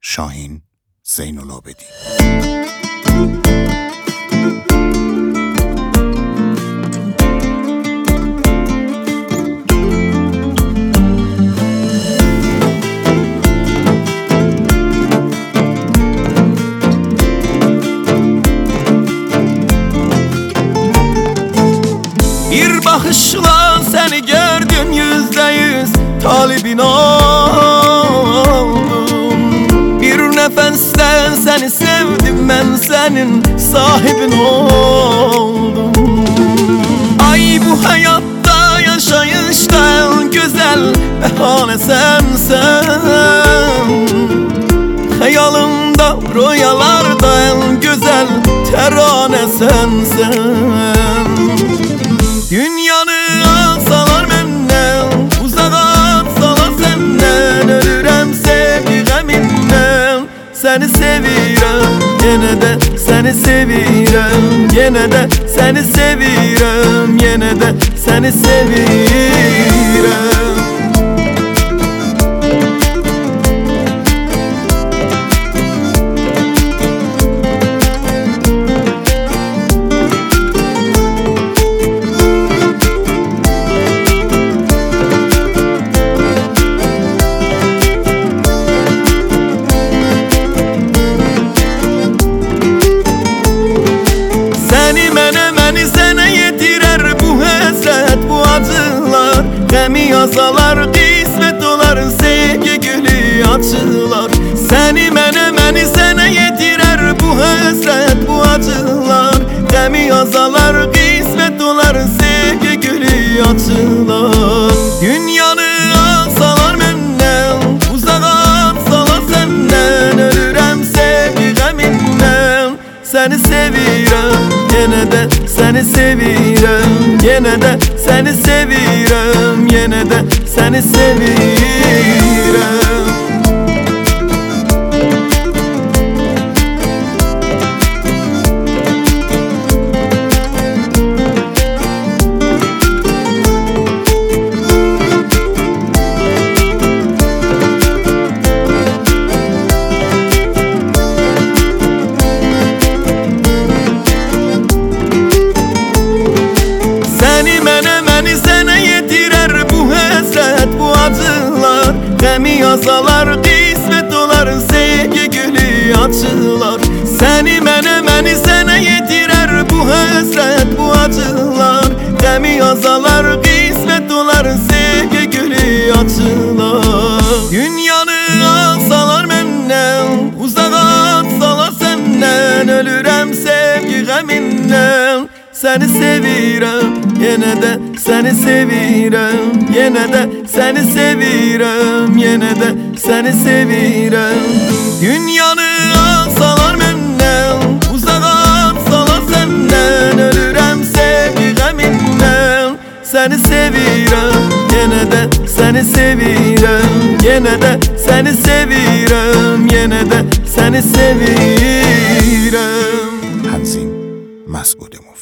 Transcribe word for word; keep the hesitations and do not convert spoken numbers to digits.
Şahin Zeynulabedi. Bir bakışla seni gördüm, yüzde yüz talibin oldum. Bir nefeste seni sevdim, ben senin sahibin oldum. Ay, bu hayatta yaşayışta en güzel behane sensen. Hayalımda, rüyalarda en güzel terane sensen. Dünyanı alsalar menden, uzağa atsalar senden, ölürəm sevgi qəmindən. Seni sevirəm, yenə də seni sevirəm, yenə də seni sevirəm, yenə də seni sevirəm. Qəmi yazalar, qismət olar, sevgi gülü açılar. Səni mənə, məni sənə yetirər bu həsrət, bu acılar. Qəmi yazalar, qismət olar, sevgi gülü açılar. Dünyanı alsalar məndən, uzağa atsalar səndən, ölürəm sevgi qəmindən. Səni sevirəm, yenə də seni sevirəm, yenə də seni sevirəm, yenə də seni sevirəm. Qəmi yazalar, qismət olar, sevgi gülü açılar. Səni mənə, məni sənə yetirər bu həsrət, bu acılar. Qəmi yazalar, qismət olar, sevgi gülü açılar. Dünyanı alsalar məndən, uzağa atsalar səndən, ölürəm sevgi qəmindən. Səni sevirəm, yenə də səni sevirəm, yenə də səni sevirəm, yenə də səni sevirəm. Dünyanı alsalar məndən, uzağa atsalar səndən, ölürəm sevgi qəmindən. Səni sevirəm, yenə də səni sevirəm, yenə də səni sevirəm, yenə də səni sevirəm. Hanzin Mas'udemu.